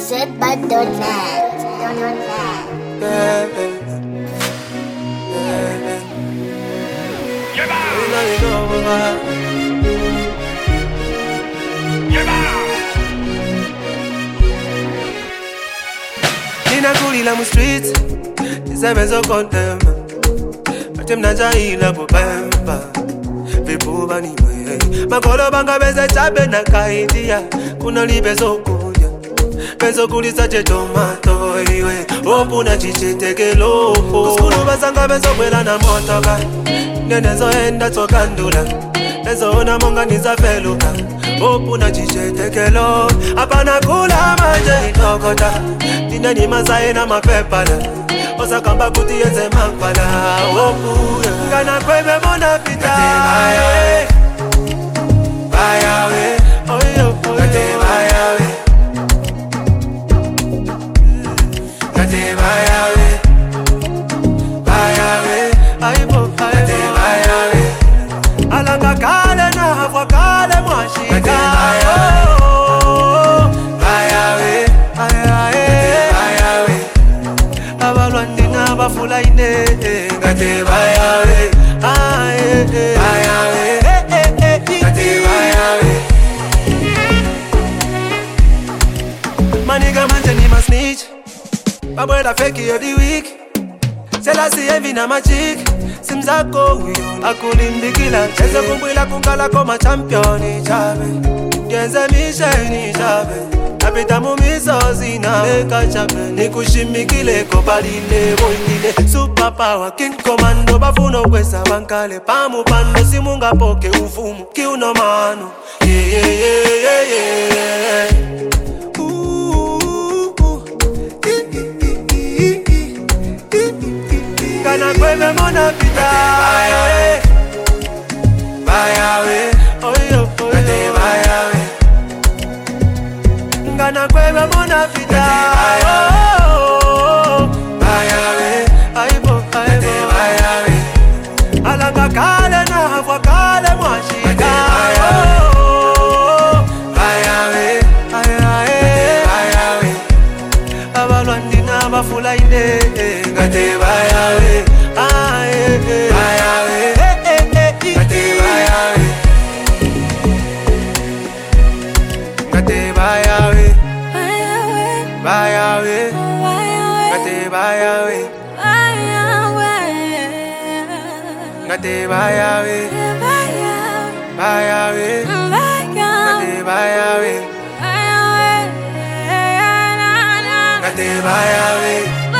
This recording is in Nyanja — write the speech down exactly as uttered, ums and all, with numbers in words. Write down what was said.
zedbud dot net. Yeah, yeah, yeah. You know you know what. Ninakulila mu streets, nisebenza kontema. Bathi mna njayila kupemba. Vipuba niwe. Makolo banga beze chabe na kaidia. Kuna libezo kuja. Bezo kulisa che tomato iwe. Opuna chichitekelo. Kuskulu basanga bezo kwela na motoka. Nenezo enda tokandula. Bezo ona monga nizafeluka. Opuna chichitekelo. Apana kula manje itokota. Nina ni mazae na mapepala. Osa kamba kuti yenze mankpala. Opu Ngana kwebe mona pita Kate bayawe Oyo Kate bayawe Kate bayawe Bayawe Aibo Kate bayawe Alanga kale na hafwa kale mwashika Kate bayawe Bayawe Bayawe Bayawe Abalwandi na bafula ine Kate bayawe Aye Bayawe Kate bayawe Maniga manje ni ma snitch Babwela fake every week Sela si envy na ma chick Simzako uyo Akulimbikila Cheze kumbwila kungala koma championi chabe Yenze misheni chabe Napita mumisozi na leka chape Nikushimikile kobalile boindile Super power king commando Bafuno kwesa bankale Pamu pando simunga poke ufumu Kiuno mano Yeah yeah yeah yeah yeah Ooh, ooh. Kana kwebe mona pita Bayawe Bayawe Oyo oyo Kate bayawe Ngana kwebe mona pita oh, bayawe Aibo Kate bayawe Alanga kale na hafwa kale mwashika oh, bayawe Ayae bayawe Abalwandi na bafula ine Kate bayawe Aye bayawe Kate bayawe Kate bayawe Bayawe Kate bayawe Kate bayawe Bayawe Kate bayawe Kate bayawe